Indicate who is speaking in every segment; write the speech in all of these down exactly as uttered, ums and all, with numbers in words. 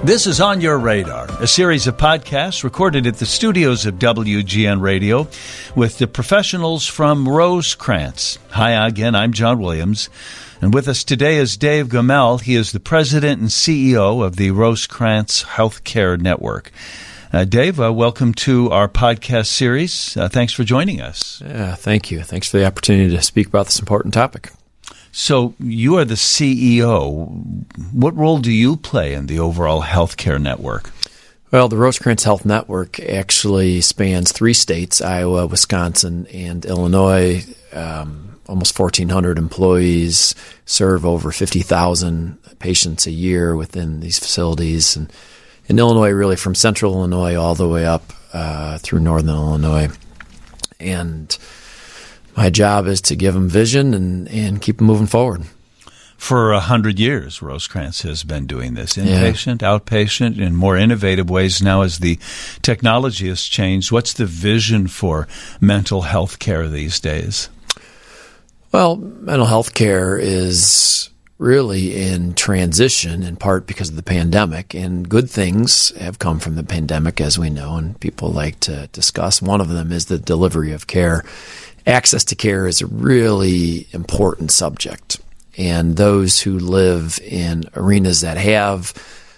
Speaker 1: This is On Your Radar, a series of podcasts recorded at the studios of W G N Radio with the professionals from Rosecrance. Hi again, I'm John Williams, and with us today is Dave Gamel. He is the president and C E O of the Rosecrance Healthcare Network. Uh, Dave, uh, welcome to our podcast series. Uh, thanks for joining us.
Speaker 2: Yeah, thank you. Thanks for the opportunity to speak about this important topic.
Speaker 1: So you are the C E O. What role do you play in the overall healthcare network?
Speaker 2: Well, the Rosecrance Health Network actually spans three states, Iowa, Wisconsin, and Illinois. Um, almost fourteen hundred employees, serve over fifty thousand patients a year within these facilities. And in Illinois, really from central Illinois all the way up uh, through northern Illinois. And my job is to give them vision and, and keep them moving forward.
Speaker 1: For a hundred years, Rosecrance has been doing this, inpatient, yeah. outpatient, in more innovative ways now as the technology has changed. What's the vision for mental health care these days?
Speaker 2: Well, mental health care is really in transition, in part because of the pandemic, and good things have come from the pandemic, as we know, and people like to discuss. One of them is the delivery of care. Access to care is a really important subject, and those who live in arenas that have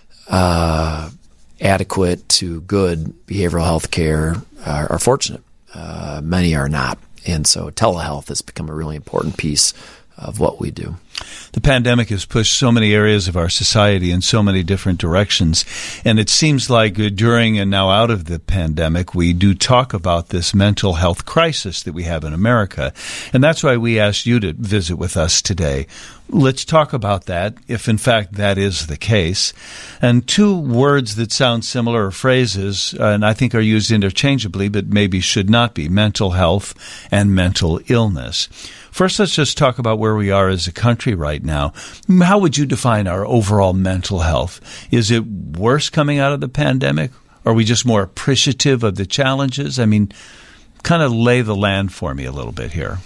Speaker 2: uh, adequate to good behavioral health care are, are fortunate. Uh, many are not, and so telehealth has become a really important piece of what we do.
Speaker 1: The pandemic has pushed so many areas of our society in so many different directions, and it seems like during and now out of the pandemic, we do talk about this mental health crisis that we have in America, and that's why we asked you to visit with us today. Let's talk about that, if in fact that is the case. And two words that sound similar, or phrases, uh, and I think are used interchangeably, but maybe should not be: mental health and mental illness. First, let's just talk about where we are as a country right now. How would you define our overall mental health? Is it worse coming out of the pandemic? Are we just more appreciative of the challenges? I mean, kind of lay the land for me a little bit here.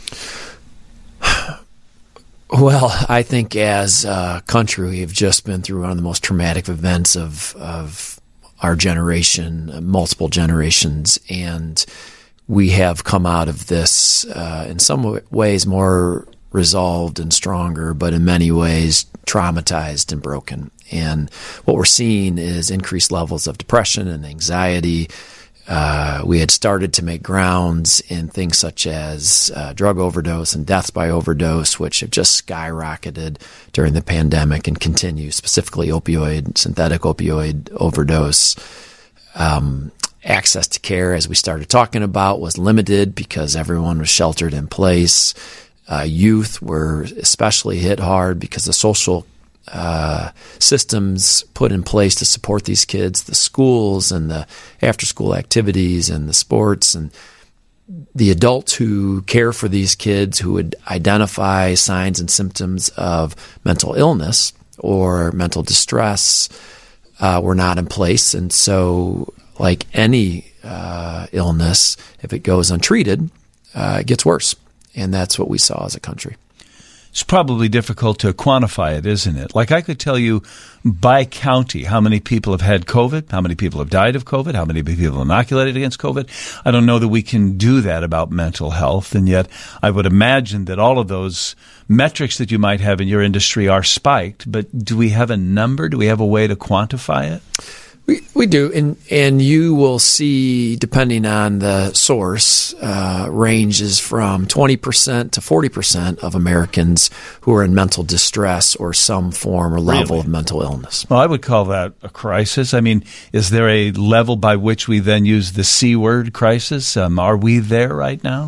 Speaker 2: Well, I think as a country, we've just been through one of the most traumatic events of, of our generation, multiple generations, and we have come out of this uh, in some ways more resolved and stronger, but in many ways traumatized and broken. And what we're seeing is increased levels of depression and anxiety. Uh, we had started to make grounds in things such as uh, drug overdose and deaths by overdose, which have just skyrocketed during the pandemic and continue, specifically opioid, synthetic opioid overdose. Um, access to care, as we started talking about, was limited because everyone was sheltered in place. Uh, youth were especially hit hard because the social uh, systems put in place to support these kids, the schools and the after-school activities and the sports, and the adults who care for these kids who would identify signs and symptoms of mental illness or mental distress uh, were not in place. And so, like any uh, illness, if it goes untreated, uh, it gets worse. And that's what we saw as a country.
Speaker 1: It's probably difficult to quantify it, isn't it? Like, I could tell you by county how many people have had COVID, how many people have died of COVID, how many people inoculated against COVID. I don't know that we can do that about mental health, and yet I would imagine that all of those metrics that you might have in your industry are spiked. But do we have a number? Do we have a way to quantify it?
Speaker 2: We we do, and and you will see, depending on the source, uh, ranges from twenty percent to forty percent of Americans who are in mental distress or some form or level
Speaker 1: Really?
Speaker 2: of mental illness.
Speaker 1: Well, I would call that a crisis. I mean, is there a level by which we then use the C word, crisis? Um, are we there right now?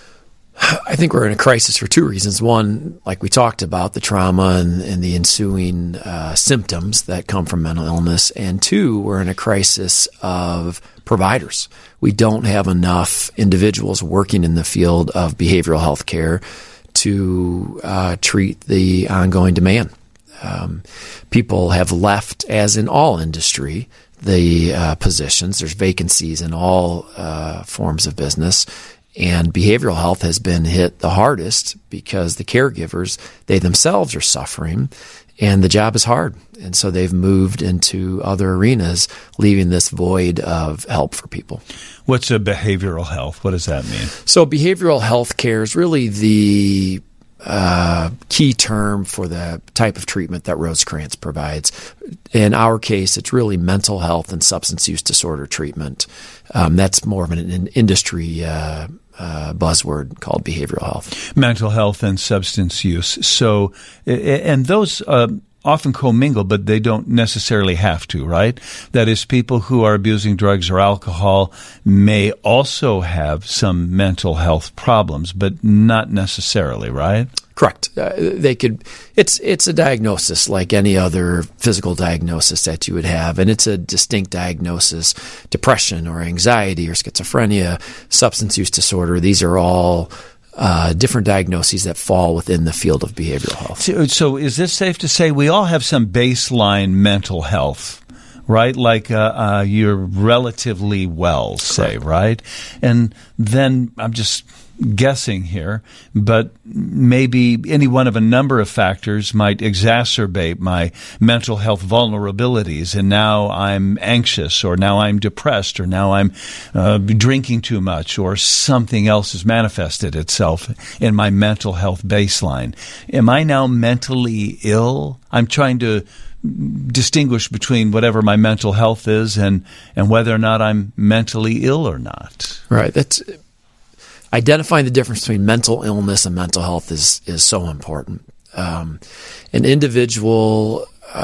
Speaker 2: I think we're in a crisis for two reasons. One, like we talked about, the trauma and, and the ensuing uh, symptoms that come from mental illness. And two, we're in a crisis of providers. We don't have enough individuals working in the field of behavioral health care to uh, treat the ongoing demand. Um, people have left, as in all industry, the uh, positions. There's vacancies in all uh, forms of business. And behavioral health has been hit the hardest because the caregivers, they themselves are suffering, and the job is hard. And so they've moved into other arenas, leaving this void of help for people.
Speaker 1: What's a behavioral health? What does that mean?
Speaker 2: So behavioral health care is really the uh, key term for the type of treatment that Rosecrance provides. In our case, it's really mental health and substance use disorder treatment. Um, that's more of an, an industry uh, uh, buzzword called behavioral health.
Speaker 1: Mental health and substance use. So, and those uh, often commingle, but they don't necessarily have to, right? That is, people who are abusing drugs or alcohol may also have some mental health problems, but not necessarily, right?
Speaker 2: Correct. Uh, they could. It's it's a diagnosis like any other physical diagnosis that you would have, and it's a distinct diagnosis. Depression or anxiety or schizophrenia, substance use disorder. These are all uh, different diagnoses that fall within the field of behavioral health.
Speaker 1: So, so is this safe to say we all have some baseline mental health? Right? Like uh, uh, you're relatively well, say,
Speaker 2: Correct.
Speaker 1: Right? And then I'm just guessing here, but maybe any one of a number of factors might exacerbate my mental health vulnerabilities, and now I'm anxious, or now I'm depressed, or now I'm uh, drinking too much, or something else has manifested itself in my mental health baseline. Am I now mentally ill? I'm trying to distinguish between whatever my mental health is and, and whether or not I'm mentally ill or not.
Speaker 2: Right. That's identifying the difference between mental illness and mental health is is so important. Um, an individual,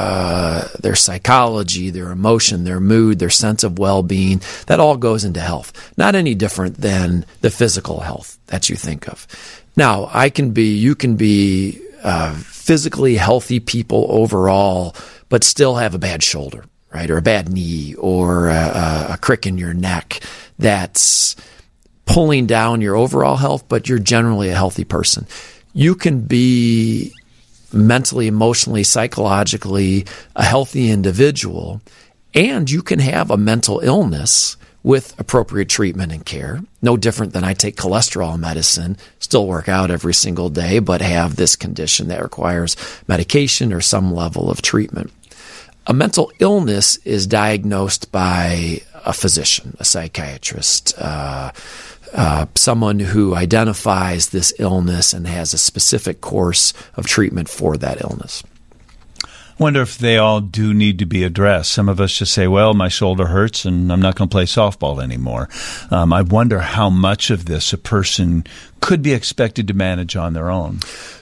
Speaker 2: uh, their psychology, their emotion, their mood, their sense of well-being, that all goes into health. Not any different than the physical health that you think of. Now, I can be, you can be uh, physically healthy people overall, but still have a bad shoulder, right, or a bad knee, or a, a crick in your neck that's pulling down your overall health, but you're generally a healthy person. You can be mentally, emotionally, psychologically a healthy individual, and you can have a mental illness with appropriate treatment and care. No different than I take cholesterol medicine, still work out every single day, but have this condition that requires medication or some level of treatment. A mental illness is diagnosed by a physician, a psychiatrist, uh, Uh, someone who identifies this illness and has a specific course of treatment for that illness.
Speaker 1: I wonder if they all do need to be addressed. Some of us just say, well, my shoulder hurts and I'm not going to play softball anymore. Um, I wonder how much of this a person could be expected to manage on their own.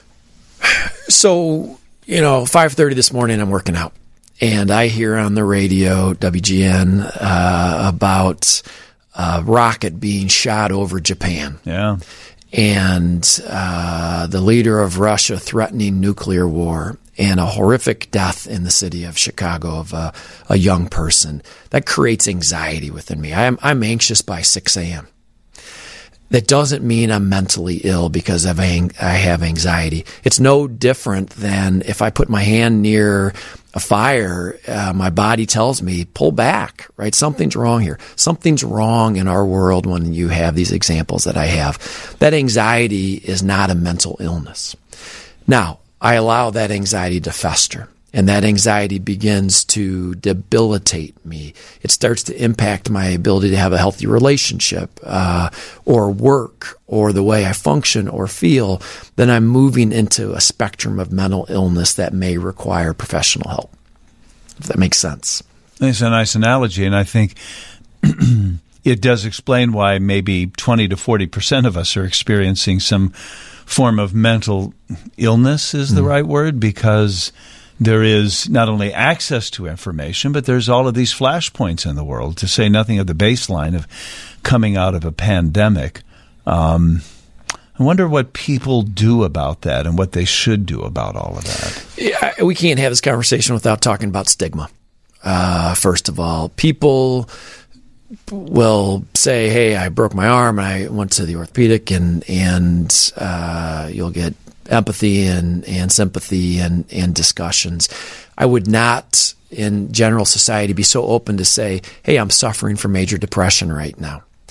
Speaker 2: So, you know, five thirty this morning, I'm working out. And I hear on the radio, W G N, uh, about a rocket being shot over Japan.
Speaker 1: Yeah.
Speaker 2: And uh, the leader of Russia threatening nuclear war, and a horrific death in the city of Chicago of a, a young person. That creates anxiety within me. I'm, I'm anxious by six a.m. That doesn't mean I'm mentally ill because of ang- I have anxiety. It's no different than if I put my hand near a fire, uh, my body tells me, pull back, right? Something's wrong here. Something's wrong in our world when you have these examples that I have. That anxiety is not a mental illness. Now, I allow that anxiety to fester, and that anxiety begins to debilitate me. It starts to impact my ability to have a healthy relationship, uh, or work, or the way I function or feel. Then I'm moving into a spectrum of mental illness that may require professional help. If that makes sense.
Speaker 1: It's a nice analogy, and I think it does explain why maybe twenty to forty percent of us are experiencing some form of mental illness, is the mm. right word, because there is not only access to information, but there's all of these flashpoints in the world, to say nothing of the baseline of coming out of a pandemic. Um, I wonder what people do about that and what they should do about all of that.
Speaker 2: Yeah, we can't have this conversation without talking about stigma. Uh, first of all, people will say, hey, I broke my arm and I went to the orthopedic, and and uh, you'll get empathy and, and sympathy and, and discussions. I would not, in general society, be so open to say, hey, I'm suffering from major depression right now.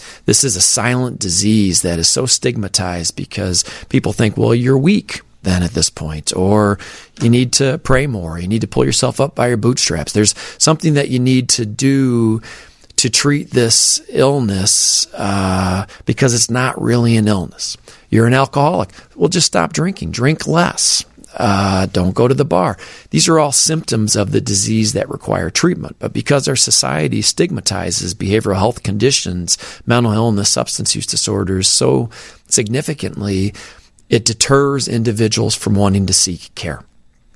Speaker 2: This is a silent disease that is so stigmatized because people think, well, you're weak then at this point, or you need to pray more, you need to pull yourself up by your bootstraps. There's something that you need to do to treat this illness uh, because it's not really an illness. You're an alcoholic. Well, just stop drinking. Drink less. Uh, don't go to the bar. These are all symptoms of the disease that require treatment. But because our society stigmatizes behavioral health conditions, mental illness, substance use disorders so significantly, it deters individuals from wanting to seek care.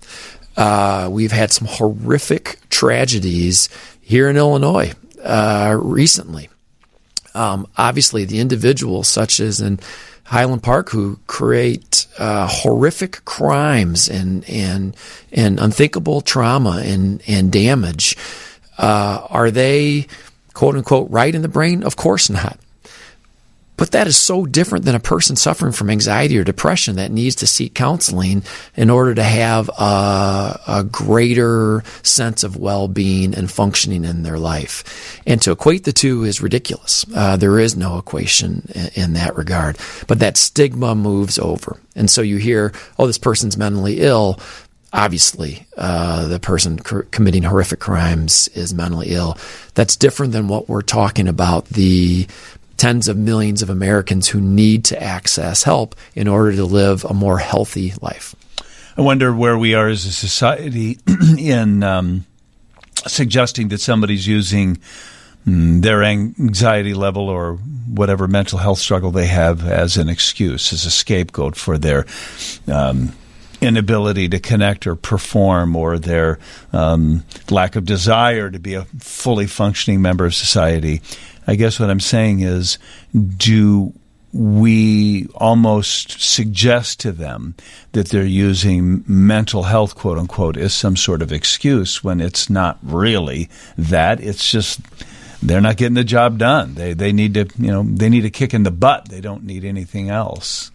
Speaker 2: Uh, we've had some horrific tragedies here in Illinois uh, recently. Um, obviously, the individuals such as in Highland Park who create uh, horrific crimes and and and unthinkable trauma and and damage, uh, are they quote unquote right in the brain? Of course not. But that is so different than a person suffering from anxiety or depression that needs to seek counseling in order to have a, a greater sense of well-being and functioning in their life. And to equate the two is ridiculous. Uh, there is no equation in, in that regard. But that stigma moves over. And so you hear, oh, this person's mentally ill. Obviously, uh, the person c- committing horrific crimes is mentally ill. That's different than what we're talking about, the tens of millions of Americans who need to access help in order to live a more healthy life.
Speaker 1: I wonder where we are as a society in um, suggesting that somebody's using mm, their anxiety level or whatever mental health struggle they have as an excuse, as a scapegoat for their um, inability to connect or perform, or their um, lack of desire to be a fully functioning member of society. I guess what I'm saying is, do we almost suggest to them that they're using mental health, quote unquote, as some sort of excuse when it's not really that? It's just they're not getting the job done. They they need to, you know, they need a kick in the butt. They don't need anything else.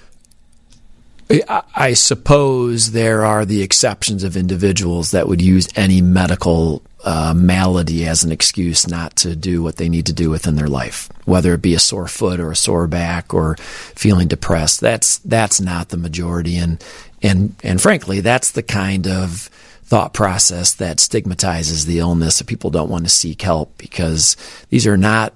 Speaker 2: I suppose there are the exceptions of individuals that would use any medical uh, malady as an excuse not to do what they need to do within their life, whether it be a sore foot or a sore back or feeling depressed. That's that's not the majority, and and and frankly, that's the kind of thought process that stigmatizes the illness, that people don't want to seek help because these are not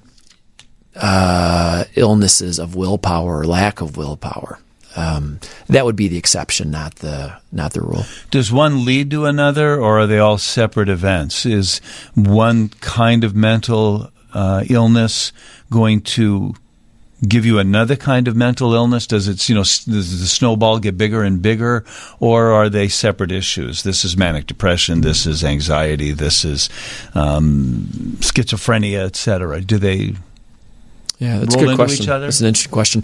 Speaker 2: uh, illnesses of willpower or lack of willpower. Um, that would be the exception, not the not the rule.
Speaker 1: Does one lead to another, or are they all separate events? Is one kind of mental uh, illness going to give you another kind of mental illness? Does it, you know, does the snowball get bigger and bigger, or are they separate issues? This is manic depression. This is anxiety. This is um, schizophrenia, et cetera. Do they?
Speaker 2: Yeah, that's a
Speaker 1: roll
Speaker 2: good
Speaker 1: into
Speaker 2: question.
Speaker 1: each other?
Speaker 2: That's an interesting question.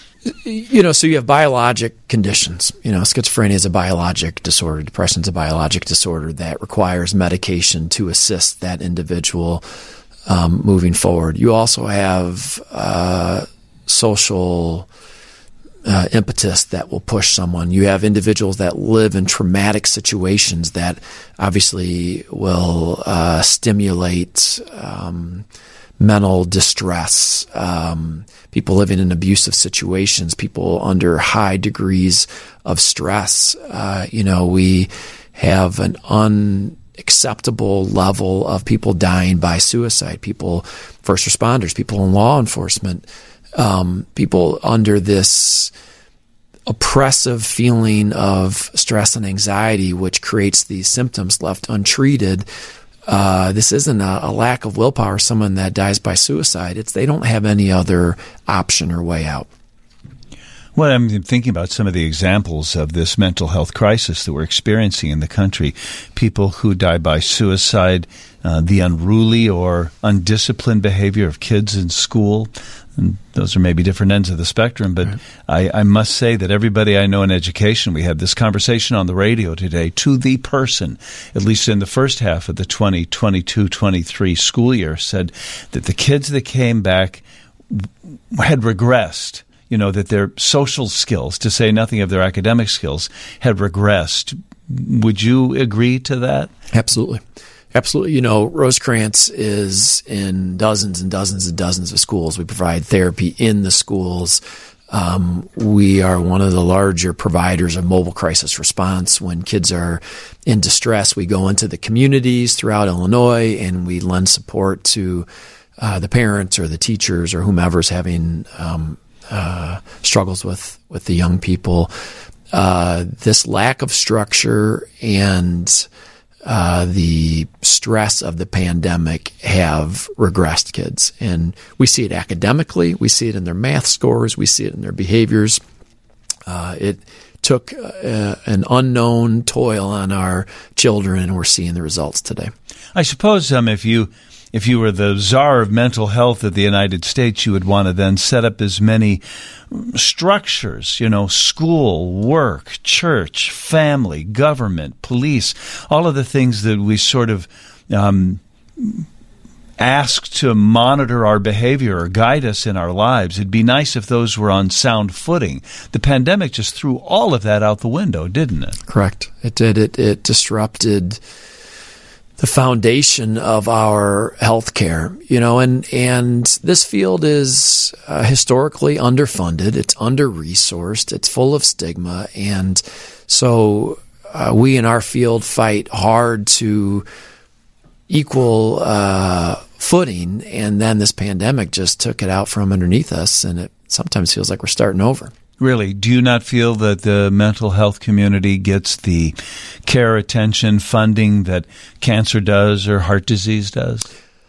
Speaker 2: You know, so you have biologic conditions. You know, schizophrenia is a biologic disorder. Depression is a biologic disorder that requires medication to assist that individual um, moving forward. You also have uh, social uh, impetus that will push someone. You have individuals that live in traumatic situations that obviously will uh, stimulate um, mental distress, um, people living in abusive situations, people under high degrees of stress. Uh, you know, we have an unacceptable level of people dying by suicide, people, first responders, people in law enforcement, um, people under this oppressive feeling of stress and anxiety, which creates these symptoms left untreated. Uh, this isn't a, a lack of willpower, someone that dies by suicide. It's they don't have any other option or way out.
Speaker 1: Well, I'm thinking about some of the examples of this mental health crisis that we're experiencing in the country. People who die by suicide, uh, the unruly or undisciplined behavior of kids in school. And those are maybe different ends of the spectrum, but right. I, I must say that everybody I know in education, we had this conversation on the radio today, to the person, at least in the first half of the twenty twenty-two twenty-three school year, said that the kids that came back had regressed, you know, that their social skills, to say nothing of their academic skills, had regressed. Would you agree to that?
Speaker 2: Absolutely. Absolutely. You know, Rosecrans is in dozens and dozens and dozens of schools. We provide therapy in the schools. Um, we are one of the larger providers of mobile crisis response. When kids are in distress, we go into the communities throughout Illinois and we lend support to uh, the parents or the teachers or whomever's having um, uh, struggles with, with the young people. Uh, this lack of structure and Uh, the stress of the pandemic have regressed kids. And we see it academically. We see it in their math scores. We see it in their behaviors. Uh, it took uh, an unknown toil on our children, and we're seeing the results today.
Speaker 1: I suppose um, if you if you were the czar of mental health of the United States, you would want to then set up as many structures, you know, school, work, church, family, government, police, all of the things that we sort of um, ask to monitor our behavior or guide us in our lives. It'd be nice if those were on sound footing. The pandemic just threw all of that out the window, didn't it?
Speaker 2: Correct. It did. It, it disrupted the foundation of our healthcare, you know, and, and this field is uh, historically underfunded. It's under-resourced. It's full of stigma. And so uh, we in our field fight hard to equal uh, footing. And then this pandemic just took it out from underneath us. And it sometimes feels like we're starting over.
Speaker 1: Really, do you not feel that the mental health community gets the care, attention, funding that cancer does or heart disease does?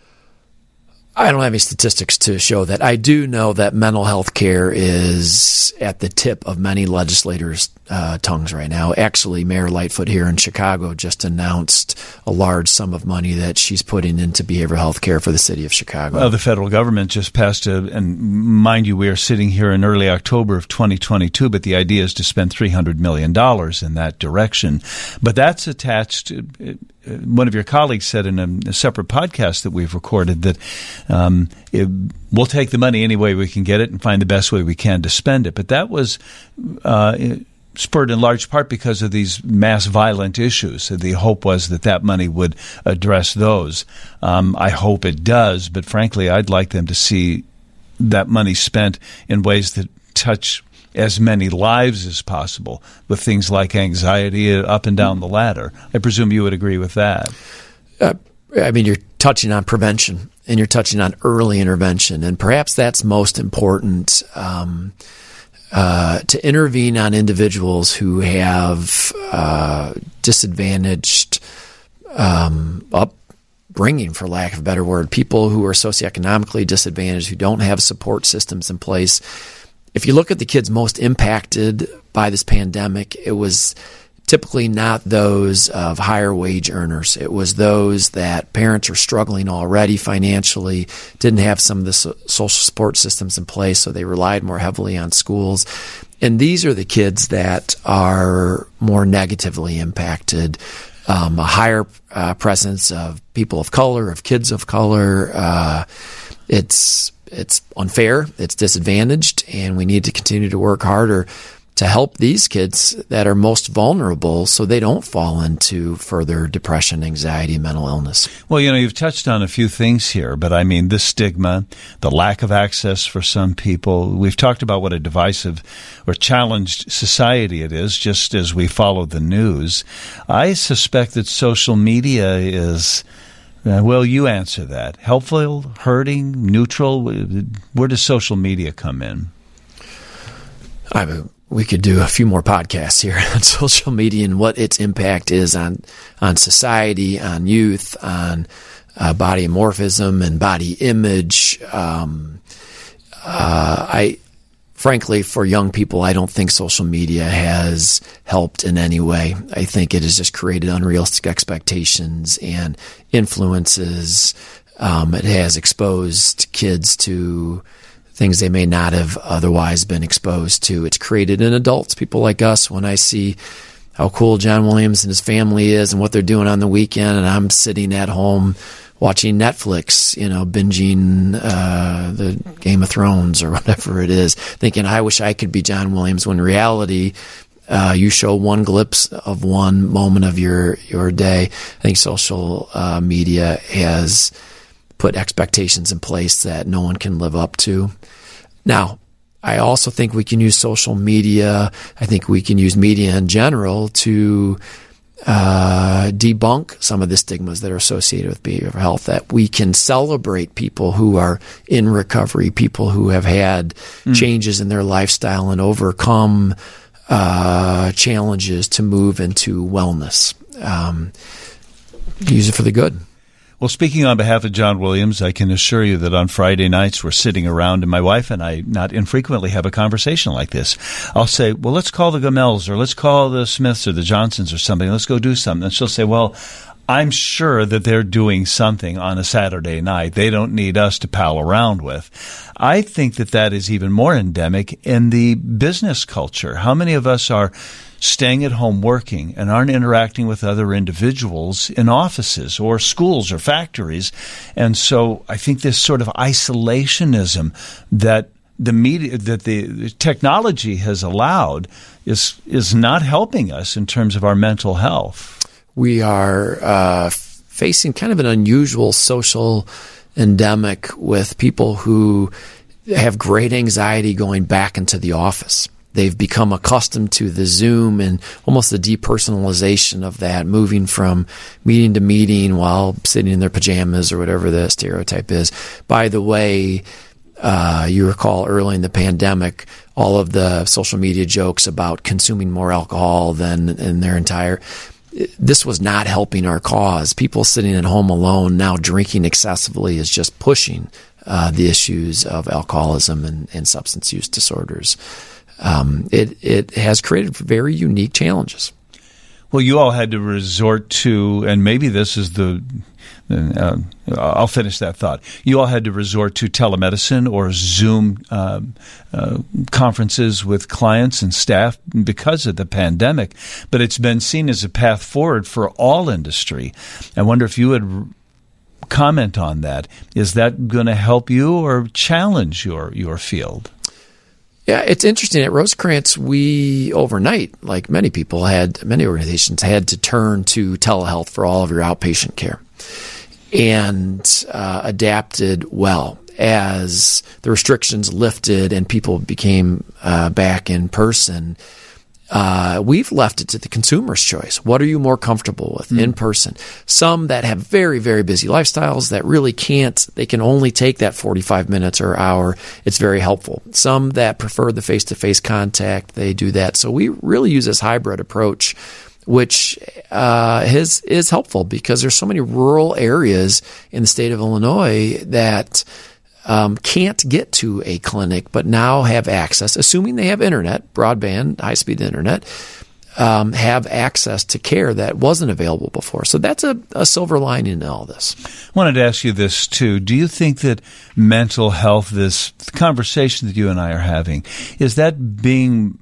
Speaker 2: I don't have any statistics to show that. I do know that mental health care is at the tip of many legislators' uh, tongues right now. Actually, Mayor Lightfoot here in Chicago just announced a large sum of money that she's putting into behavioral health care for the city of Chicago.
Speaker 1: Well, the federal government just passed a, and mind you, we are sitting here in early October of twenty twenty-two, but the idea is to spend three hundred million dollars in that direction. But that's attached to, one of your colleagues said in a, a separate podcast that we've recorded that um, it, we'll take the money any way we can get it and find the best way we can to spend it. But that was uh, spurred in large part because of these mass violent issues. The hope was that that money would address those. Um, I hope it does, but frankly, I'd like them to see that money spent in ways that touch as many lives as possible with things like anxiety up and down the ladder. I presume you would agree with that.
Speaker 2: Uh, I mean, you're touching on prevention and you're touching on early intervention, and perhaps that's most important, um, uh, to intervene on individuals who have uh, disadvantaged um, upbringing, for lack of a better word, people who are socioeconomically disadvantaged, who don't have support systems in place. If you look at the kids most impacted by this pandemic, it was typically not those of higher wage earners. It was those that parents are struggling already financially, didn't have some of the so- social support systems in place, so they relied more heavily on schools. And these are the kids that are more negatively impacted. Um, a higher uh, presence of people of color, of kids of color. Uh, it's It's unfair, it's disadvantaged, and we need to continue to work harder to help these kids that are most vulnerable so they don't fall into further depression, anxiety, mental illness.
Speaker 1: Well, you know, you've touched on a few things here, but I mean, the stigma, the lack of access for some people. We've talked about what a divisive or challenged society it is, just as we follow the news. I suspect that social media is... Uh, well, you answer that. Helpful, hurting, neutral? Where does social media come in?
Speaker 2: I mean, we could do a few more podcasts here on social media and what its impact is on on society, on youth, on uh, body morphism and body image. Um, uh, I. Frankly, for young people, I don't think social media has helped in any way. I think it has just created unrealistic expectations and influences. Um, it has exposed kids to things they may not have otherwise been exposed to. It's created in adults, people like us. When I see how cool John Williams and his family is and what they're doing on the weekend, and I'm sitting at home watching Netflix, you know, binging uh, the Game of Thrones or whatever it is, thinking, I wish I could be John Williams, when in reality, Uh, you show one glimpse of one moment of your, your day. I think social uh, media has put expectations in place that no one can live up to. Now, I also think we can use social media. I think we can use media in general to uh, debunk some of the stigmas that are associated with behavioral health, that we can celebrate people who are in recovery, people who have had mm. changes in their lifestyle and overcome uh, challenges to move into wellness. Um, use it for the good.
Speaker 1: Well, speaking on behalf of John Williams, I can assure you that on Friday nights we're sitting around, and my wife and I not infrequently have a conversation like this. I'll say, well, let's call the Gamels, or let's call the Smiths or the Johnsons or somebody. Let's go do something. And she'll say, well, I'm sure that they're doing something on a Saturday night. They don't need us to pal around with. I think that that is even more endemic in the business culture. How many of us are staying at home working and aren't interacting with other individuals in offices or schools or factories? And so I think this sort of isolationism that the media, that the technology has allowed is is not helping us in terms of our mental health.
Speaker 2: We are uh, facing kind of an unusual social endemic with people who have great anxiety going back into the office. They've become accustomed to the Zoom and almost the depersonalization of that, moving from meeting to meeting while sitting in their pajamas or whatever the stereotype is. By the way, uh, you recall early in the pandemic, all of the social media jokes about consuming more alcohol than in their entire... This was not helping our cause. People sitting at home alone now drinking excessively is just pushing uh, the issues of alcoholism and, and substance use disorders. Um, it it has created very unique challenges.
Speaker 1: Well, you all had to resort to, and maybe this is the, uh, I'll finish that thought. You all had to resort to telemedicine or Zoom uh, uh, conferences with clients and staff because of the pandemic, but it's been seen as a path forward for all industry. I wonder if you would comment on that. Is that going to help you or challenge your your field?
Speaker 2: Yeah, it's interesting. At Rosecrance, we overnight, like many people, had many organizations had to turn to telehealth for all of your outpatient care, and uh, adapted well as the restrictions lifted and people became uh, back in person. Uh, we've left it to the consumer's choice. What are you more comfortable with, mm. in person? Some that have very, very busy lifestyles that really can't, they can only take that forty-five minutes or hour. It's very helpful. Some that prefer the face-to-face contact, they do that. So we really use this hybrid approach, which uh, is, is helpful because there's so many rural areas in the state of Illinois that Um, can't get to a clinic, but now have access, assuming they have internet, broadband, high-speed internet, um, have access to care that wasn't available before. So that's a, a silver lining in all this.
Speaker 1: I wanted to ask you this, too. Do you think that mental health, this conversation that you and I are having, is that being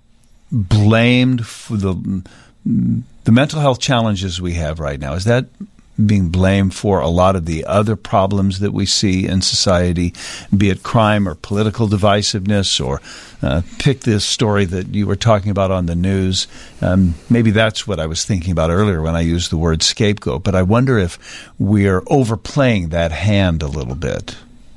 Speaker 1: blamed for the the mental health challenges we have right now? Is that being blamed for a lot of the other problems that we see in society, be it crime or political divisiveness, or uh, pick this story that you were talking about on the news. Um, maybe that's what I was thinking about earlier when I used the word scapegoat. But I wonder if we're overplaying that hand a little bit.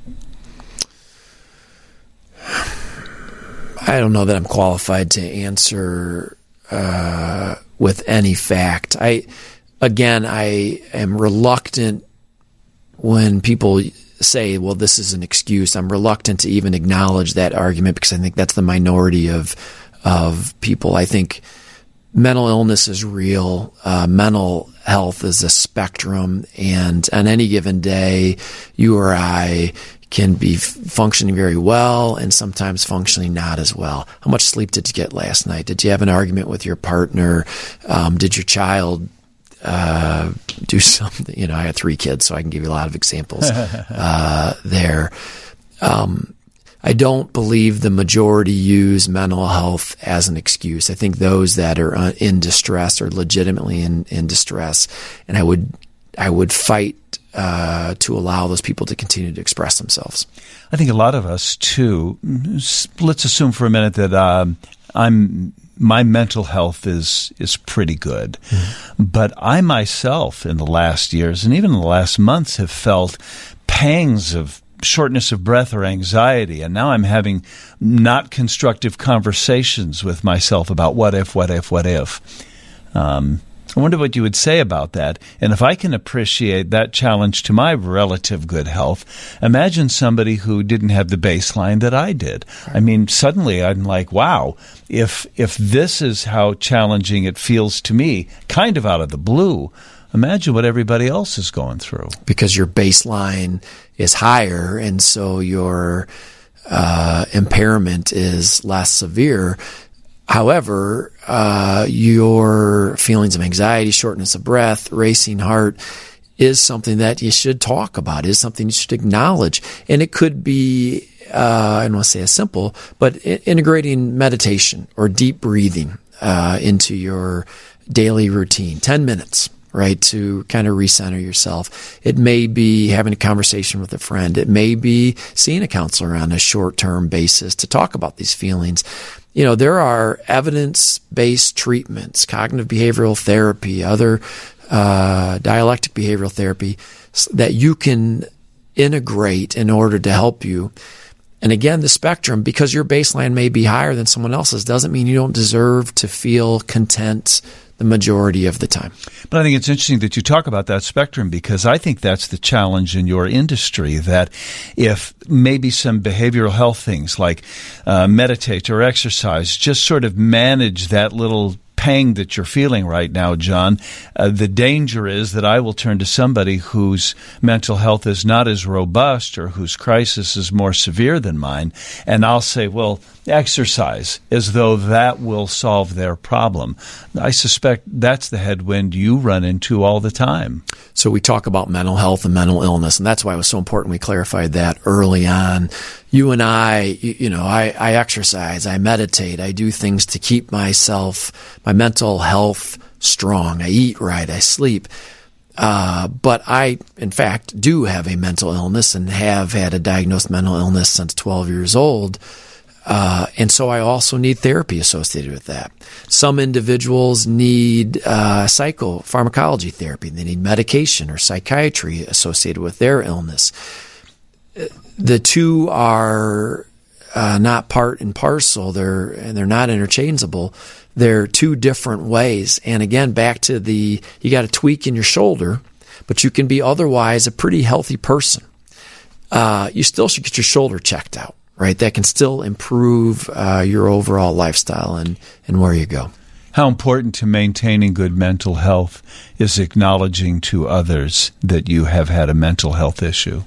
Speaker 2: I don't know that I'm qualified to answer uh, with any fact. I... Again, I am reluctant when people say, well, this is an excuse. I'm reluctant to even acknowledge that argument because I think that's the minority of of people. I think mental illness is real. Uh, mental health is a spectrum, and on any given day, you or I can be functioning very well and sometimes functioning not as well. How much sleep did you get last night? Did you have an argument with your partner? Um, did your child Uh, do something? You know, I had three kids, so I can give you a lot of examples uh, there. Um, I don't believe the majority use mental health as an excuse. I think those that are in distress are legitimately in, in distress, and I would I would fight uh, to allow those people to continue to express themselves.
Speaker 1: I think a lot of us too. Let's assume for a minute that um, I'm my mental health is is pretty good. Mm-hmm. But I myself, in the last years and even in the last months, have felt pangs of shortness of breath or anxiety, and now I'm having not constructive conversations with myself about what if, what if, what if. Um, I wonder what you would say about that. And if I can appreciate that challenge to my relative good health, imagine somebody who didn't have the baseline that I did. I mean, suddenly I'm like, wow, if if this is how challenging it feels to me, kind of out of the blue, imagine what everybody else is going through.
Speaker 2: Because your baseline is higher, and so your uh, impairment is less severe. However, uh, your feelings of anxiety, shortness of breath, racing heart is something that you should talk about, is something you should acknowledge. And it could be, uh, I don't want to say as simple, but I- integrating meditation or deep breathing uh, into your daily routine, ten minutes. Right, to kind of recenter yourself. It may be having a conversation with a friend. It may be seeing a counselor on a short-term basis to talk about these feelings. You know, there are evidence-based treatments, cognitive behavioral therapy, other uh, dialectic behavioral therapy that you can integrate in order to help you. And again, the spectrum, because your baseline may be higher than someone else's, doesn't mean you don't deserve to feel content the majority of the time.
Speaker 1: But I think it's interesting that you talk about that spectrum, because I think that's the challenge in your industry, that if maybe some behavioral health things like uh, meditate or exercise just sort of manage that little pang that you're feeling right now, John, uh, the danger is that I will turn to somebody whose mental health is not as robust or whose crisis is more severe than mine, and I'll say, well, exercise, as though that will solve their problem. I suspect that's the headwind you run into all the time.
Speaker 2: So we talk about mental health and mental illness, and that's why it was so important we clarified that early on. You and I, you, you know, I, I exercise, I meditate, I do things to keep myself, my mental health strong. I eat right, I sleep. Uh, but I, in fact, do have a mental illness and have had a diagnosed mental illness since twelve years old. Uh, and so I also need therapy associated with that. Some individuals need uh, psychopharmacology therapy. They need medication or psychiatry associated with their illness. The two are uh, not part and parcel. They're and they're not interchangeable. They're two different ways. And again, back to the, you got a tweak in your shoulder, but you can be otherwise a pretty healthy person. Uh, you still should get your shoulder checked out. Right, that can still improve uh, your overall lifestyle and, and where you go.
Speaker 1: How important to maintaining good mental health is acknowledging to others that you have had a mental health issue?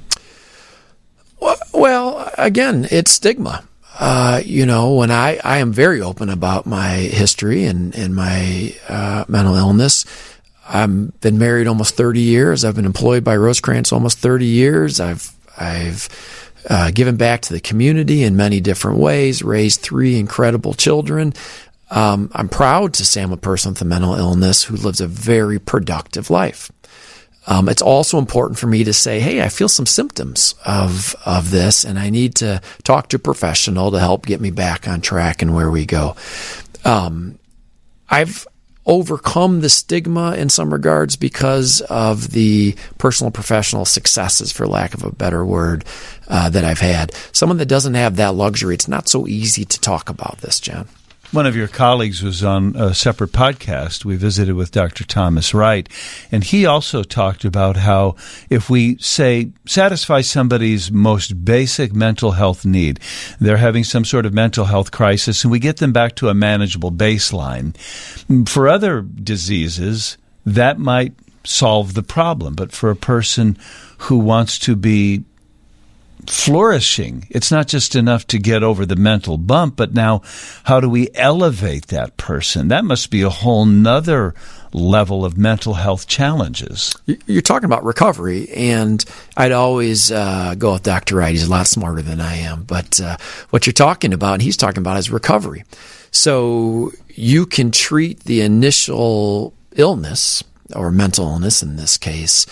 Speaker 2: Well, again, it's stigma. Uh, you know, when I, I am very open about my history and, and my uh, mental illness. I've been married almost thirty years. I've been employed by Rosecrance almost thirty years. I've I've Uh, given back to the community in many different ways, raised three incredible children. Um, I'm proud to say I'm a person with a mental illness who lives a very productive life. Um, it's also important for me to say, hey, I feel some symptoms of of this, and I need to talk to a professional to help get me back on track and where we go. Um, I've overcome the stigma in some regards because of the personal and professional successes, for lack of a better word, uh, that I've had. Someone that doesn't have that luxury, it's not so easy to talk about this, John.
Speaker 1: One of your colleagues was on a separate podcast. We visited with Doctor Thomas Wright, and he also talked about how if we, say, satisfy somebody's most basic mental health need, they're having some sort of mental health crisis, and we get them back to a manageable baseline. For other diseases, that might solve the problem, but for a person who wants to be flourishing, it's not just enough to get over the mental bump, but now how do we elevate that person? That must be a whole nother level of mental health challenges.
Speaker 2: You're talking about recovery, and I'd always uh, go with Doctor Wright. He's a lot smarter than I am, but uh, what you're talking about, and he's talking about, is recovery. So you can treat the initial illness, or mental illness in this case,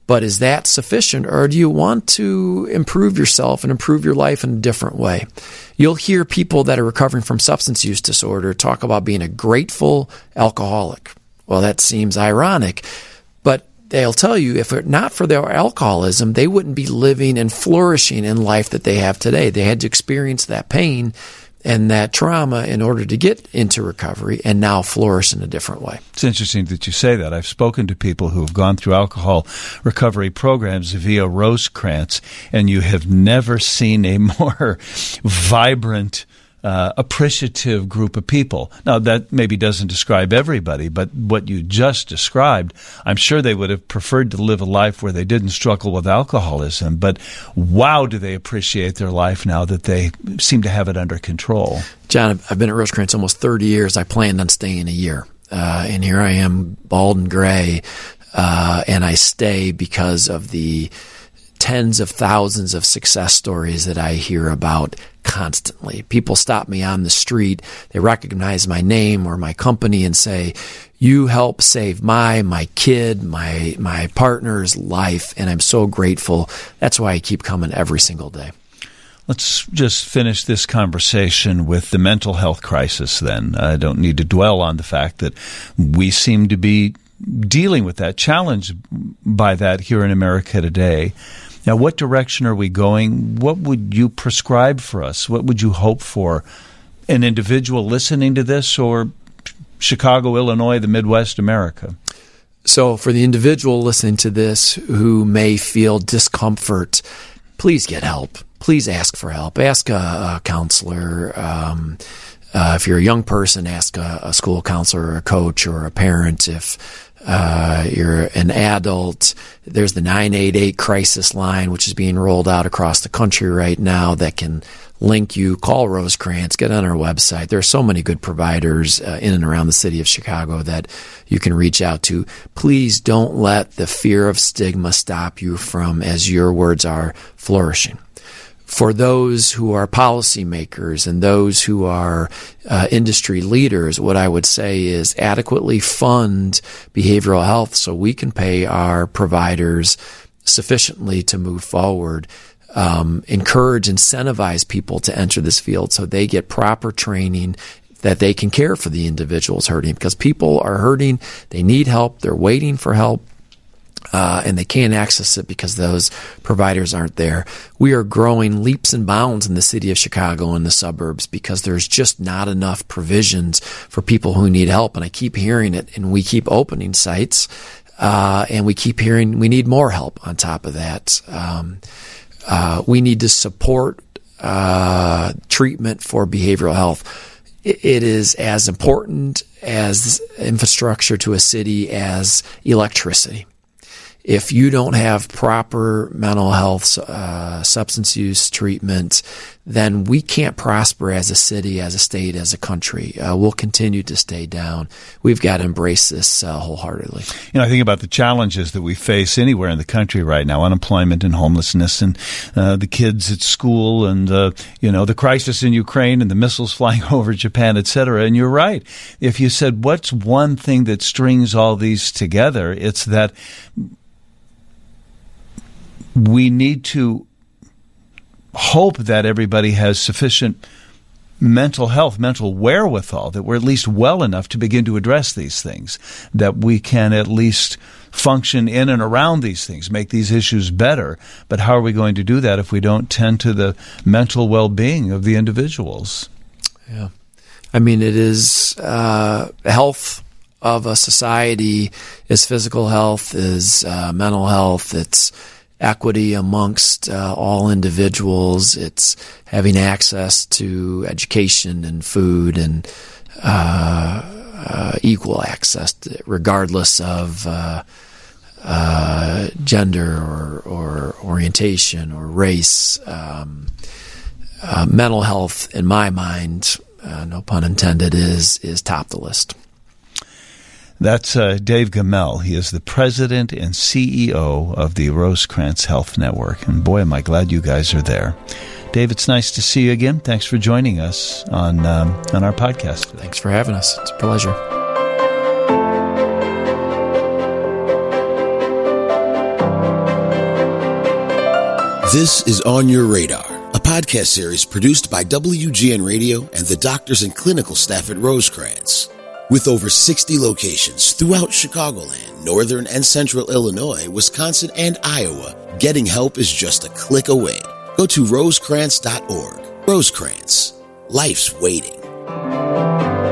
Speaker 2: But is that sufficient, or do you want to improve yourself and improve your life in a different way? You'll hear people that are recovering from substance use disorder talk about being a grateful alcoholic. Well, that seems ironic, but they'll tell you if it not for their alcoholism, they wouldn't be living and flourishing in life that they have today. They had to experience that pain and that trauma in order to get into recovery and now flourish in a different way.
Speaker 1: It's interesting that you say that. I've spoken to people who have gone through alcohol recovery programs via Rosecrance, and you have never seen a more vibrant, uh, appreciative group of people. Now, that maybe doesn't describe everybody, but what you just described, I'm sure they would have preferred to live a life where they didn't struggle with alcoholism, but wow, do they appreciate their life now that they seem to have it under control.
Speaker 2: John, I've been at Rosecrance almost thirty years. I planned on staying a year. Uh, and here I am, bald and gray, uh, and I stay because of the tens of thousands of success stories that I hear about constantly. People stop me on the street, they recognize my name or my company and say, you helped save my, my kid, my, my partner's life, and I'm so grateful. That's why I keep coming every single day.
Speaker 1: Let's just finish this conversation with the mental health crisis then. I don't need to dwell on the fact that we seem to be dealing with that, challenged by that here in America today. Now, what direction are we going? What would you prescribe for us? What would you hope for? An individual listening to this, or Chicago, Illinois, the Midwest, America?
Speaker 2: So for the individual listening to this who may feel discomfort, please get help. Please ask for help. Ask a, a counselor. Um, uh, if you're a young person, ask a, a school counselor or a coach or a parent. If uh, you're an adult, there's the nine eight eight crisis line, which is being rolled out across the country right now that can link you. Call Rosecrance. Get on our website. There are so many good providers uh, in and around the city of Chicago that you can reach out to. Please don't let the fear of stigma stop you from, as your words are, flourishing. For those who are policymakers and those who are uh, industry leaders, what I would say is adequately fund behavioral health so we can pay our providers sufficiently to move forward. Um, encourage, incentivize people to enter this field so they get proper training that they can care for the individuals hurting, because people are hurting, they need help, they're waiting for help. Uh, and they can't access it because those providers aren't there. We are growing leaps and bounds in the city of Chicago and the suburbs because there's just not enough provisions for people who need help. And I keep hearing it, and we keep opening sites, uh, and we keep hearing we need more help on top of that. Um, uh, we need to support uh, treatment for behavioral health. It, it is as important as infrastructure to a city as electricity. If you don't have proper mental health, uh, substance use treatment, then we can't prosper as a city, as a state, as a country. Uh, we'll continue to stay down. We've got to embrace this uh, wholeheartedly.
Speaker 1: You know, I think about the challenges that we face anywhere in the country right now, unemployment and homelessness and uh, the kids at school and, uh, you know, the crisis in Ukraine and the missiles flying over Japan, et cetera. And you're right. If you said, what's one thing that strings all these together, it's that we need to hope that everybody has sufficient mental health, mental wherewithal, that we're at least well enough to begin to address these things, that we can at least function in and around these things, make these issues better. But how are we going to do that if we don't tend to the mental well-being of the individuals?
Speaker 2: Yeah. I mean, it is uh, health of a society is physical health, is uh, mental health, it's equity amongst uh, all individuals. It's having access to education and food and uh, uh, equal access, to, regardless of uh, uh, gender or, or orientation or race. Um, uh, mental health, in my mind, uh, no pun intended, is is top the list.
Speaker 1: That's uh, Dave Gamel. He is the president and C E O of the Rosecrance Health Network. And boy, am I glad you guys are there. Dave, it's nice to see you again. Thanks for joining us on um, on our podcast today.
Speaker 2: Thanks for having us. It's a pleasure.
Speaker 3: This is On Your Radar, a podcast series produced by W G N Radio and the doctors and clinical staff at Rosecrans. With over sixty locations throughout Chicagoland, northern and central Illinois, Wisconsin, and Iowa, getting help is just a click away. Go to rosecrans dot org. Rosecrans. Life's waiting.